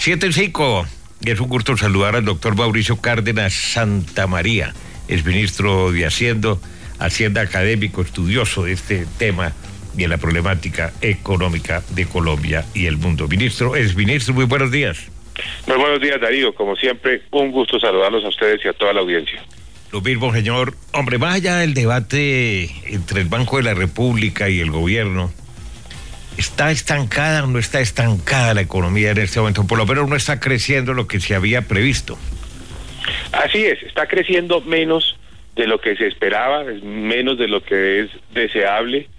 7:05. Es un gusto saludar al doctor Mauricio Cárdenas Santamaría, es ministro de Hacienda académico, estudioso de este tema y de la problemática económica de Colombia y el mundo. Ministro, muy buenos días. Muy buenos días, Darío. Como siempre, un gusto saludarlos a ustedes y a toda la audiencia. Lo mismo, señor. Hombre, más allá del debate entre el Banco de la República y el gobierno, ¿está estancada o no está estancada la economía en este momento? Por lo menos no está creciendo lo que se había previsto. Así es, está creciendo menos de lo que se esperaba, menos de lo que es deseable,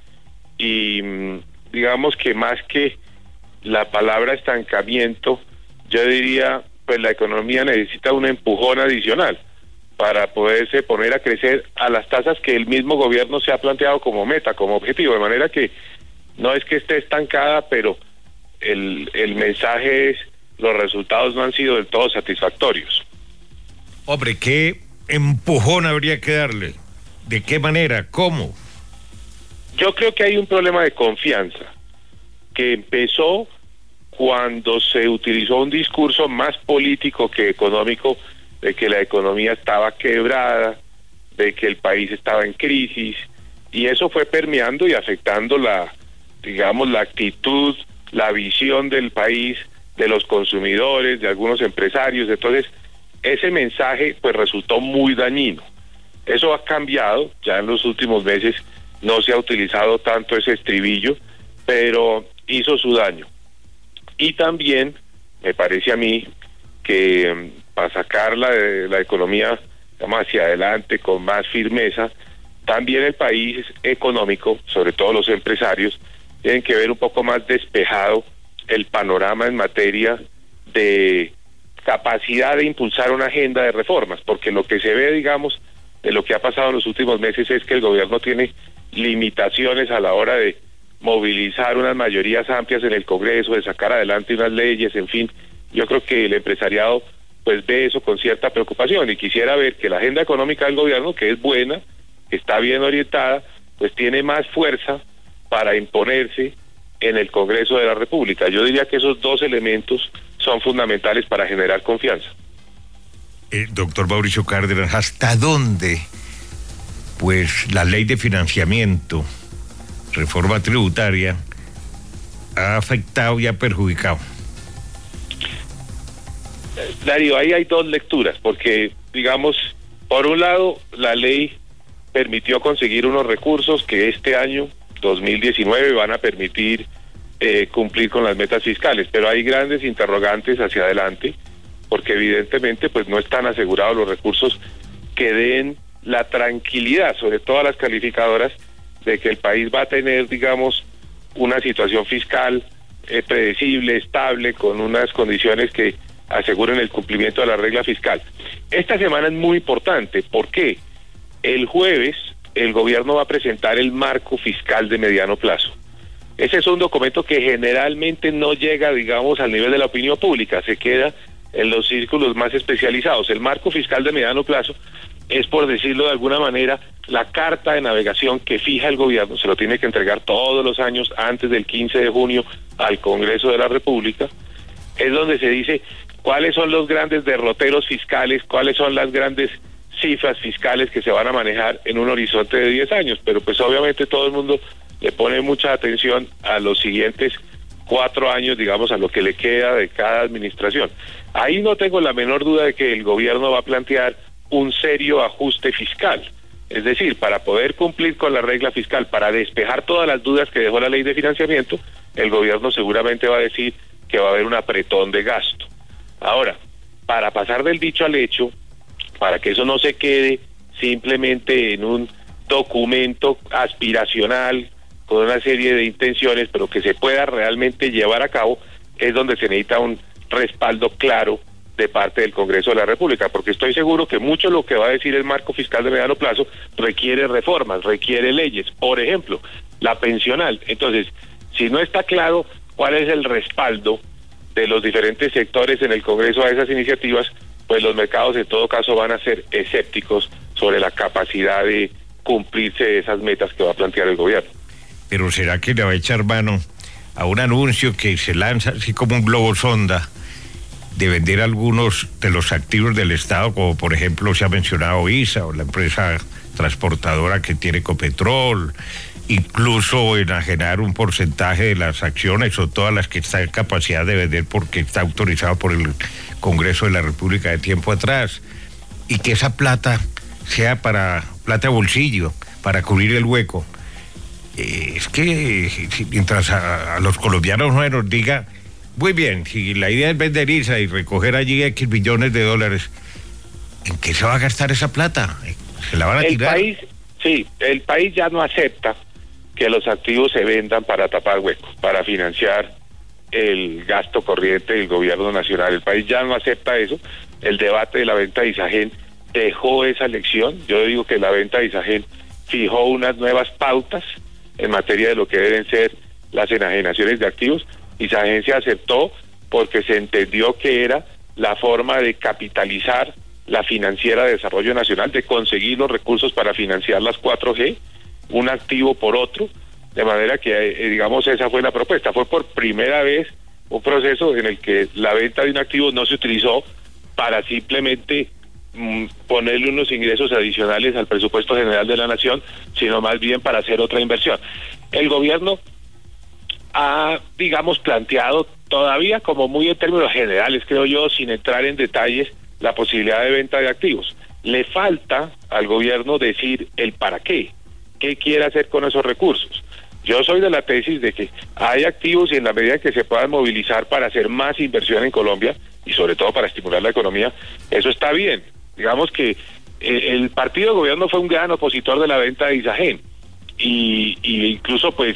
y digamos que más que la palabra estancamiento, yo diría, pues la economía necesita un empujón adicional para poderse poner a crecer a las tasas que el mismo gobierno se ha planteado como meta, como objetivo, de manera que no es que esté estancada, pero el mensaje es, los resultados no han sido del todo satisfactorios. Hombre, ¿qué empujón habría que darle? ¿De qué manera? ¿Cómo? Yo creo que hay un problema de confianza que empezó cuando se utilizó un discurso más político que económico, de que la economía estaba quebrada, de que el país estaba en crisis, y eso fue permeando y afectando la actitud, la visión del país, de los consumidores, de algunos empresarios. Entonces, ese mensaje pues resultó muy dañino. Eso ha cambiado, ya en los últimos meses no se ha utilizado tanto ese estribillo, pero hizo su daño. Y también me parece a mí que para sacar la economía, digamos, hacia adelante con más firmeza, también el país económico, sobre todo los empresarios, tienen que ver un poco más despejado el panorama en materia de capacidad de impulsar una agenda de reformas, porque lo que se ve, digamos, de lo que ha pasado en los últimos meses es que el gobierno tiene limitaciones a la hora de movilizar unas mayorías amplias en el Congreso, de sacar adelante unas leyes, en fin. Yo creo que el empresariado pues ve eso con cierta preocupación y quisiera ver que la agenda económica del gobierno, que es buena, que está bien orientada, pues tiene más fuerza para imponerse en el Congreso de la República. Yo diría que esos dos elementos son fundamentales para generar confianza. Doctor Mauricio Cárdenas, ¿hasta dónde pues la ley de financiamiento, reforma tributaria, ha afectado y ha perjudicado? Darío, ahí hay dos lecturas, porque, digamos, por un lado, la ley permitió conseguir unos recursos que este año, 2019, van a permitir cumplir con las metas fiscales, pero hay grandes interrogantes hacia adelante, porque evidentemente pues no están asegurados los recursos que den la tranquilidad, sobre todo a las calificadoras, de que el país va a tener, digamos, una situación fiscal predecible, estable, con unas condiciones que aseguren el cumplimiento de la regla fiscal. Esta semana es muy importante, porque el jueves el gobierno va a presentar el marco fiscal de mediano plazo. Ese es un documento que generalmente no llega, digamos, al nivel de la opinión pública, se queda en los círculos más especializados. El marco fiscal de mediano plazo es, por decirlo de alguna manera, la carta de navegación que fija el gobierno, se lo tiene que entregar todos los años antes del 15 de junio al Congreso de la República. Es donde se dice cuáles son los grandes derroteros fiscales, cuáles son las grandes cifras fiscales que se van a manejar en un horizonte de 10 años, pero pues obviamente todo el mundo le pone mucha atención a los siguientes 4 años, digamos, a lo que le queda de cada administración. Ahí no tengo la menor duda de que el gobierno va a plantear un serio ajuste fiscal, es decir, para poder cumplir con la regla fiscal, para despejar todas las dudas que dejó la ley de financiamiento, el gobierno seguramente va a decir que va a haber un apretón de gasto. Ahora, para pasar del dicho al hecho, para que eso no se quede simplemente en un documento aspiracional con una serie de intenciones, pero que se pueda realmente llevar a cabo, es donde se necesita un respaldo claro de parte del Congreso de la República, porque estoy seguro que mucho de lo que va a decir el marco fiscal de mediano plazo requiere reformas, requiere leyes, por ejemplo, la pensional. Entonces, si no está claro cuál es el respaldo de los diferentes sectores en el Congreso a esas iniciativas, pues los mercados en todo caso van a ser escépticos sobre la capacidad de cumplirse esas metas que va a plantear el gobierno. Pero ¿será que le va a echar mano a un anuncio que se lanza así como un globo sonda de vender algunos de los activos del Estado, como por ejemplo se ha mencionado ISA o la empresa transportadora que tiene Ecopetrol, incluso enajenar un porcentaje de las acciones o todas las que está en capacidad de vender porque está autorizado por el Congreso de la República de tiempo atrás, y que esa plata sea para plata de bolsillo, para cubrir el hueco. Es que mientras a los colombianos no nos diga, muy bien, si la idea es vender ISA y recoger allí X billones de dólares, ¿en qué se va a gastar esa plata? ¿Se la van a tirar? El país ya no acepta que los activos se vendan para tapar huecos, para financiar el gasto corriente del gobierno nacional. El país ya no acepta eso. El debate de la venta de Isagen dejó esa lección. Yo digo que la venta de Isagen fijó unas nuevas pautas en materia de lo que deben ser las enajenaciones de activos. Isagen se aceptó porque se entendió que era la forma de capitalizar la financiera de desarrollo nacional, de conseguir los recursos para financiar las 4G, un activo por otro, de manera que, digamos, esa fue la propuesta. Fue por primera vez un proceso en el que la venta de un activo no se utilizó para simplemente ponerle unos ingresos adicionales al presupuesto general de la nación, sino más bien para hacer otra inversión. El gobierno ha, digamos, planteado todavía como muy en términos generales, creo yo, sin entrar en detalles, la posibilidad de venta de activos. Le falta al gobierno decir el para qué quiere hacer con esos recursos. Yo soy de la tesis de que hay activos y en la medida que se puedan movilizar para hacer más inversión en Colombia y sobre todo para estimular la economía, eso está bien. Digamos que el partido de gobierno fue un gran opositor de la venta de Isagen y incluso pues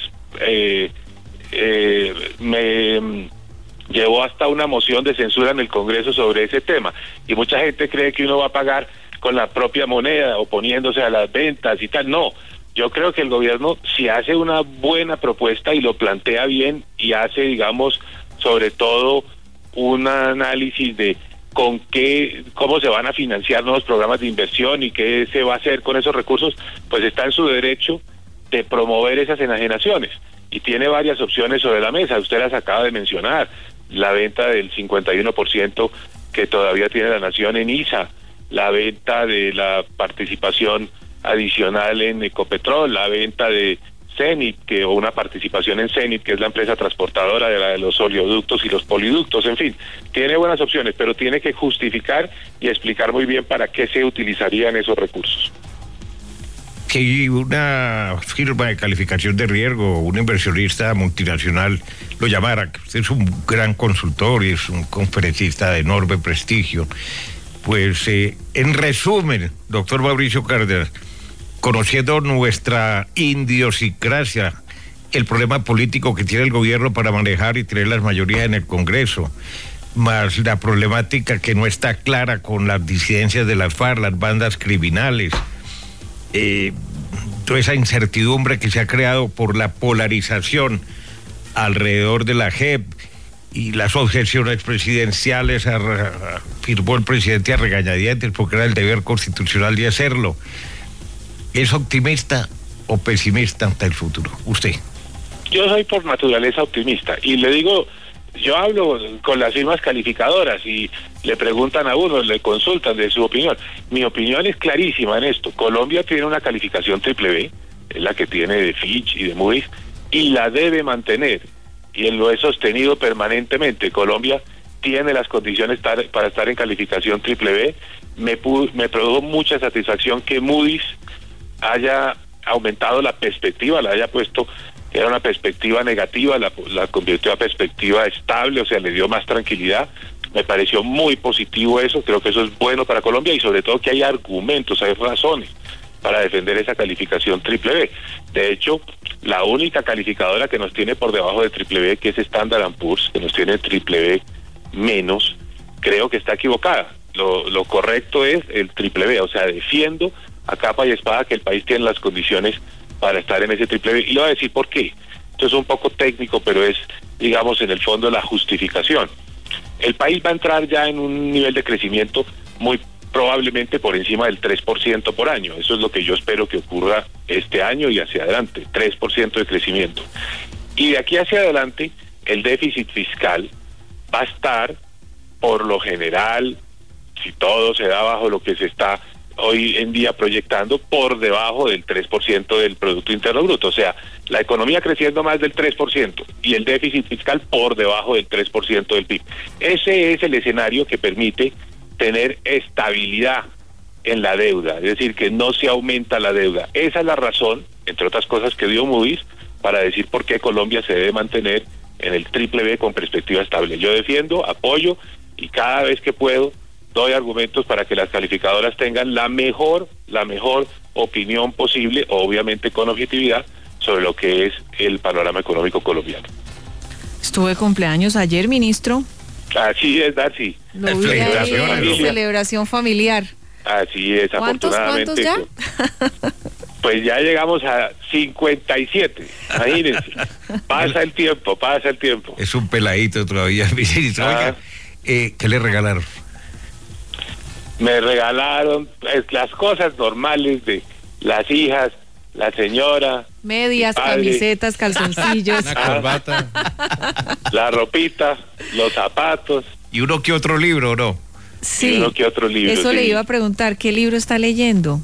me llevó hasta una moción de censura en el Congreso sobre ese tema, y mucha gente cree que uno va a pagar con la propia moneda oponiéndose a las ventas y tal. No, yo creo que el gobierno, si hace una buena propuesta y lo plantea bien y hace, digamos, sobre todo un análisis de cómo se van a financiar nuevos programas de inversión y qué se va a hacer con esos recursos, pues está en su derecho de promover esas enajenaciones. Y tiene varias opciones sobre la mesa, usted las acaba de mencionar: la venta del 51% que todavía tiene la nación en ISA, la venta de la participación adicional en Ecopetrol, la venta de Cenit, o una participación en Cenit, que es la empresa transportadora de los oleoductos y los poliductos. En fin, tiene buenas opciones, pero tiene que justificar y explicar muy bien para qué se utilizarían esos recursos. Si una firma de calificación de riesgo, un inversionista multinacional lo llamara, que usted es un gran consultor y es un conferencista de enorme prestigio, pues en resumen, doctor Mauricio Cárdenas, conociendo nuestra idiosincrasia, el problema político que tiene el gobierno para manejar y tener las mayorías en el Congreso, más la problemática que no está clara con las disidencias de las FARC, las bandas criminales, toda esa incertidumbre que se ha creado por la polarización alrededor de la JEP y las objeciones presidenciales, afirmó el presidente a regañadientes porque era el deber constitucional de hacerlo. ¿Es optimista o pesimista ante el futuro? Usted. Yo soy por naturaleza optimista y le digo, yo hablo con las firmas calificadoras y le preguntan a uno, le consultan de su opinión. Mi opinión es clarísima en esto. Colombia tiene una calificación triple B, es la que tiene de Fitch y de Moody's, y la debe mantener, y lo he sostenido permanentemente. Colombia tiene las condiciones para estar en calificación triple B. Me produjo mucha satisfacción que Moody's haya aumentado la perspectiva, la haya puesto, era una perspectiva negativa, la convirtió a perspectiva estable, o sea, le dio más tranquilidad. Me pareció muy positivo eso, creo que eso es bueno para Colombia y sobre todo que hay argumentos, hay razones para defender esa calificación triple B. De hecho, la única calificadora que nos tiene por debajo de triple B, que es Standard & Poor's, que nos tiene triple B menos, creo que está equivocada. Lo correcto es el triple B, o sea, defiendo a capa y espada que el país tiene las condiciones para estar en ese triple B. Y le voy a decir por qué. Esto es un poco técnico, pero es, digamos, en el fondo la justificación. El país va a entrar ya en un nivel de crecimiento muy probablemente por encima del 3% por año. Eso es lo que yo espero que ocurra este año y hacia adelante, 3% de crecimiento. Y de aquí hacia adelante, el déficit fiscal va a estar por lo general, si todo se da bajo lo que se está hoy en día proyectando, por debajo del 3% del Producto Interno Bruto. O sea, la economía creciendo más del 3% y el déficit fiscal por debajo del 3% del PIB. Ese es el escenario que permite tener estabilidad en la deuda, es decir, que no se aumenta la deuda. Esa es la razón, entre otras cosas, que dio Moody's para decir por qué Colombia se debe mantener en el triple B con perspectiva estable. Yo defiendo, apoyo y cada vez que puedo doy argumentos para que las calificadoras tengan la mejor opinión posible, obviamente con objetividad, sobre lo que es el panorama económico colombiano. Estuve de cumpleaños ayer, ministro. Así es, Darcy. Lo vi ahí, celebración familiar. Así es, afortunadamente. ¿Cuántos ya? Pues ya llegamos a 57, imagínense. Pasa el tiempo. Es un peladito todavía, ministro. Oiga, ¿qué le regalaron? Me regalaron las cosas normales de las hijas, la señora. Medias, camisetas, calzoncillos. Una corbata. La ropita, los zapatos. ¿Y uno que otro libro, no? Sí, uno que otro libro, eso sí. le iba a preguntar, ¿qué libro está leyendo?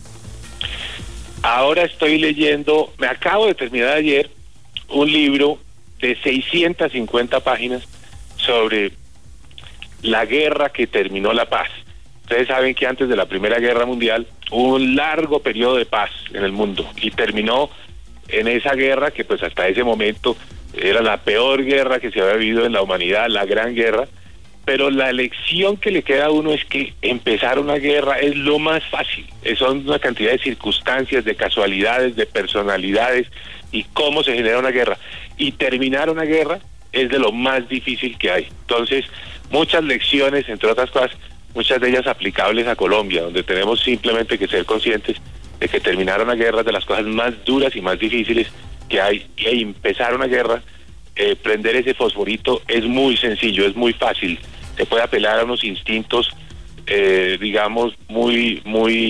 Ahora estoy leyendo, me acabo de terminar ayer, un libro de 650 páginas sobre la guerra que terminó la paz. Ustedes saben que antes de la Primera Guerra Mundial hubo un largo periodo de paz en el mundo y terminó en esa guerra que pues hasta ese momento era la peor guerra que se había vivido en la humanidad, la Gran Guerra. Pero la lección que le queda a uno es que empezar una guerra es lo más fácil. Son una cantidad de circunstancias, de casualidades, de personalidades y cómo se genera una guerra. Y terminar una guerra es de lo más difícil que hay. Entonces, muchas lecciones, entre otras cosas, muchas de ellas aplicables a Colombia, donde tenemos simplemente que ser conscientes de que terminar una guerra es de las cosas más duras y más difíciles que hay. Y empezar una guerra, prender ese fosforito es muy sencillo, es muy fácil. Se puede apelar a unos instintos, digamos, muy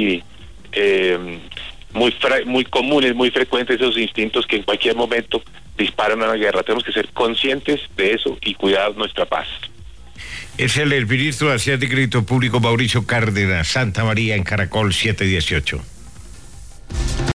comunes, muy frecuentes, esos instintos que en cualquier momento disparan a la guerra. Tenemos que ser conscientes de eso y cuidar nuestra paz. Es el ministro de Hacienda y Crédito Público, Mauricio Cárdenas, Santa María, en Caracol 718.